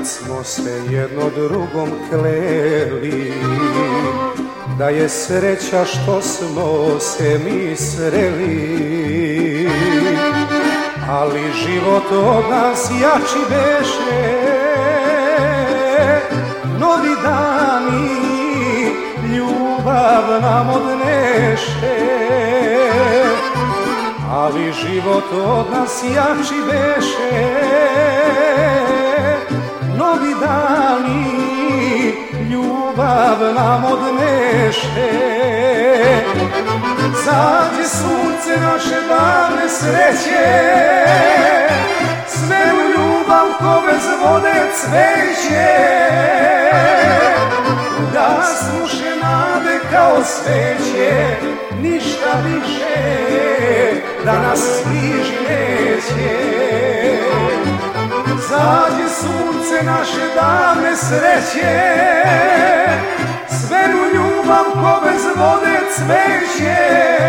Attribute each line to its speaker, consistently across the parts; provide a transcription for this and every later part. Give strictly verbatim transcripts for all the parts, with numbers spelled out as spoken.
Speaker 1: smo se jedno drugom kleli da je sreća što smo se mi sreli, ali život od nas jači beše, novi dani ljubav nam odneše, ali život od nas jači beše, novi dani ljubav nam odneše. Zađe sunce naše davne sreće, sve u ljubav ko bez vode cveće, ugasnuše nade kao sveće, ništa više da nas bliži neće. Zađe sunce naše davne sreće, sve u ljubav ko bez vode cveće,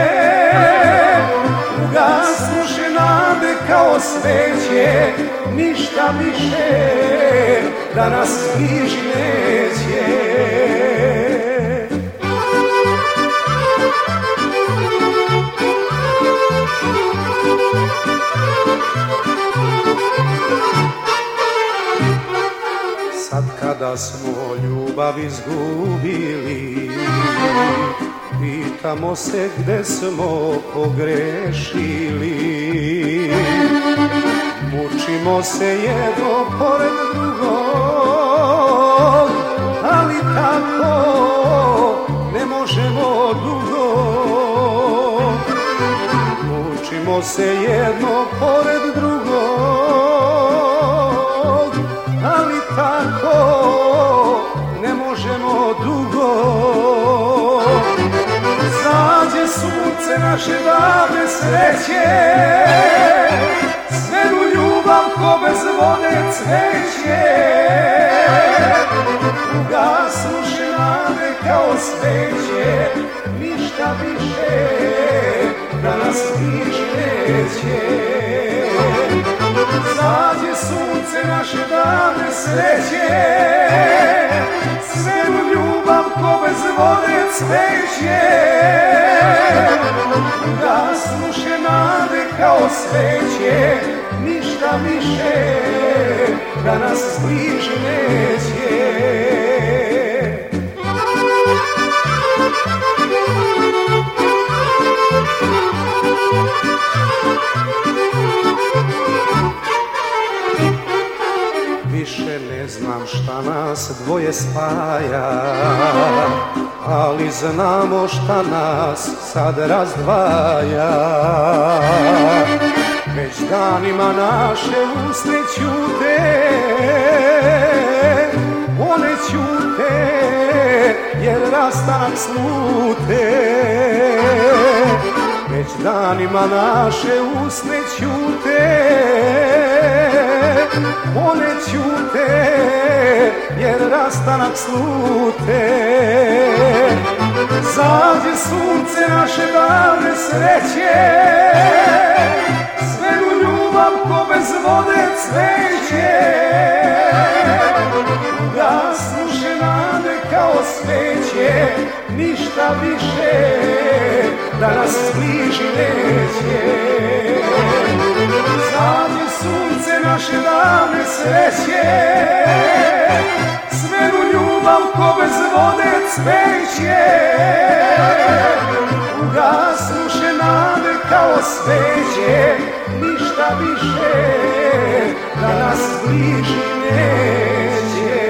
Speaker 1: ugasnuše nade kao sveće, ništa više da nas bliži neće. Sad kada smo ljubav izgubili, pitamo se gde smo pogrešili. Mučimo se jedno pored drugog, ali tako ne možemo dugo. Mučimo se jedno pored drugog, ali tako ne možemo dugo. Zađe sunce naše davne sreće, sve u ljubav ko bez vode cveće, ugasnuše nade kao sveće, ništa više da nas bliži neće. Zađe sunce naše davne sreće, sve u ljubav ko bez vode cveće, ugasnuše nade kao sveće, ništa više da nas bliži neće. Više ne znam šta nas dvoje spaja, ali znamo šta nas sad razdvaja. Već danima naše usne ćute, one ćute jer rastanak slute. Već danima naše usne ćute, one ćute jer rastanak slute. Zađe sunce naše davne sreće, sve u ljubav ko bez vode cveće, ugasnuše nade kao sveće, ništa više da nas bliži neće. Zađe sunce naše davne sreće, sve u ljubav ko bez vode cveće, ugasnuše nade kao sveće, ništa više da nas bliži neće.